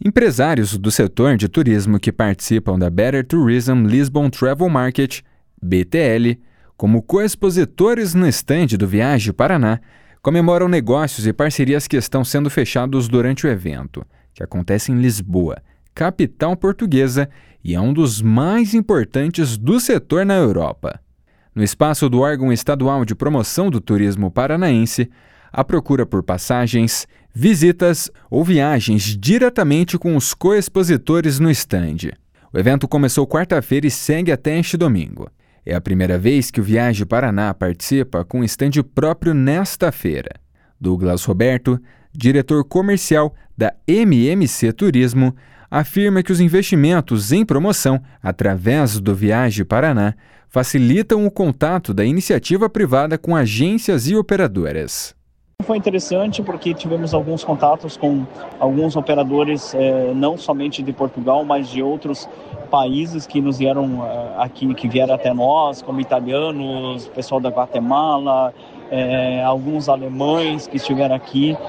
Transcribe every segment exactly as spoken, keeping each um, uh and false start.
Empresários do setor de turismo que participam da Better Tourism Lisbon Travel Market, B T L, como co-expositores no estande do Viage Paraná, comemoram negócios e parcerias que estão sendo fechados durante o evento, que acontece em Lisboa, capital portuguesa, e é um dos mais importantes do setor na Europa. No espaço do órgão estadual de promoção do turismo paranaense, a procura por passagens, visitas ou viagens diretamente com os co-expositores no estande. O evento começou quarta-feira e segue até este domingo. É a primeira vez que o Viage Paraná participa com um estande próprio nesta feira. Douglas Roberto, diretor comercial da M M C Turismo, afirma que os investimentos em promoção através do Viage Paraná facilitam o contato da iniciativa privada com agências e operadoras. Foi interessante porque tivemos alguns contatos com alguns operadores, eh, não somente de Portugal, mas de outros países que nos vieram eh, aqui, que vieram até nós, como italianos, pessoal da Guatemala, eh, alguns alemães que estiveram aqui,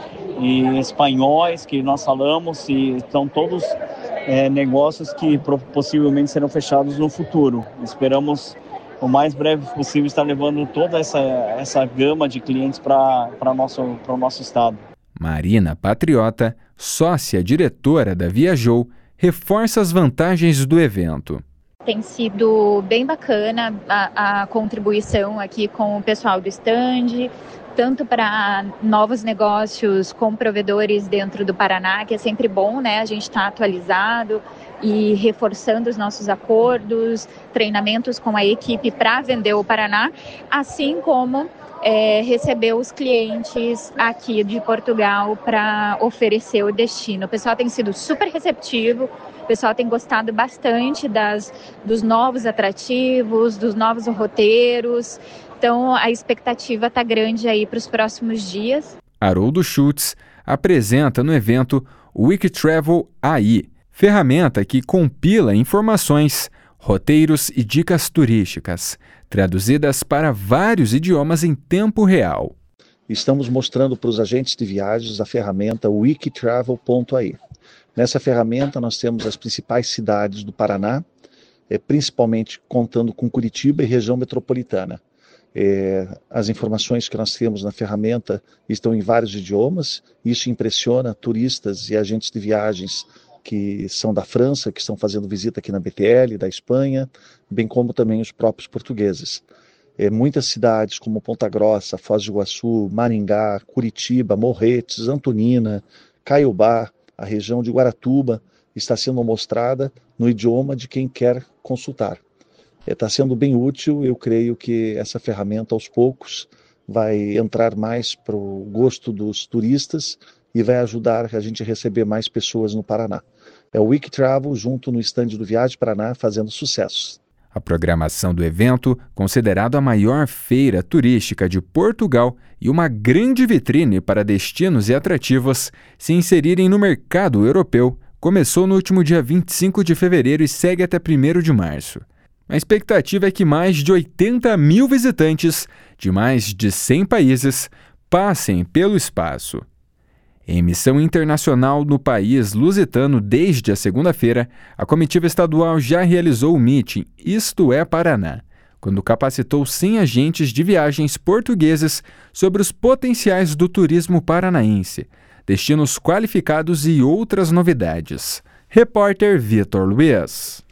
e espanhóis que nós falamos, e estão todos eh, negócios que possivelmente serão fechados no futuro. Esperamos o mais breve possível estar levando toda essa, essa gama de clientes para o nosso, para o nosso estado. Marina Patriota, sócia diretora da Viajou, reforça as vantagens do evento. Tem sido bem bacana a, a contribuição aqui com o pessoal do stand, tanto para novos negócios com provedores dentro do Paraná, que é sempre bom, né? A gente está atualizado e reforçando os nossos acordos, treinamentos com a equipe para vender o Paraná, assim como é, receber os clientes aqui de Portugal para oferecer o destino. O pessoal tem sido super receptivo, o pessoal tem gostado bastante das, dos novos atrativos, dos novos roteiros, então a expectativa está grande aí para os próximos dias. Haroldo Schultz apresenta no evento o WikiTravel A I, ferramenta que compila informações, roteiros e dicas turísticas, traduzidas para vários idiomas em tempo real. Estamos mostrando para os agentes de viagens a ferramenta wikitravel ponto a i. Nessa ferramenta nós temos as principais cidades do Paraná, principalmente contando com Curitiba e região metropolitana. É, as informações que nós temos na ferramenta estão em vários idiomas, isso impressiona turistas e agentes de viagens que são da França, que estão fazendo visita aqui na B T L, da Espanha, bem como também os próprios portugueses. É, muitas cidades como Ponta Grossa, Foz do Iguaçu, Maringá, Curitiba, Morretes, Antonina, Caiobá, a região de Guaratuba, está sendo mostrada no idioma de quem quer consultar. Está é, sendo bem útil, eu creio que essa ferramenta aos poucos vai entrar mais para o gosto dos turistas e vai ajudar a gente a receber mais pessoas no Paraná. É o WikiTravel junto no estande do Viage Paraná fazendo sucessos. A programação do evento, considerado a maior feira turística de Portugal e uma grande vitrine para destinos e atrativos se inserirem no mercado europeu, começou no último dia vinte e cinco de fevereiro e segue até primeiro de março. A expectativa é que mais de oitenta mil visitantes de mais de cem países passem pelo espaço. Em missão internacional no país lusitano desde a segunda-feira, a comitiva estadual já realizou o meeting Isto é Paraná, quando capacitou cem agentes de viagens portugueses sobre os potenciais do turismo paranaense, destinos qualificados e outras novidades. Repórter Vitor Luiz.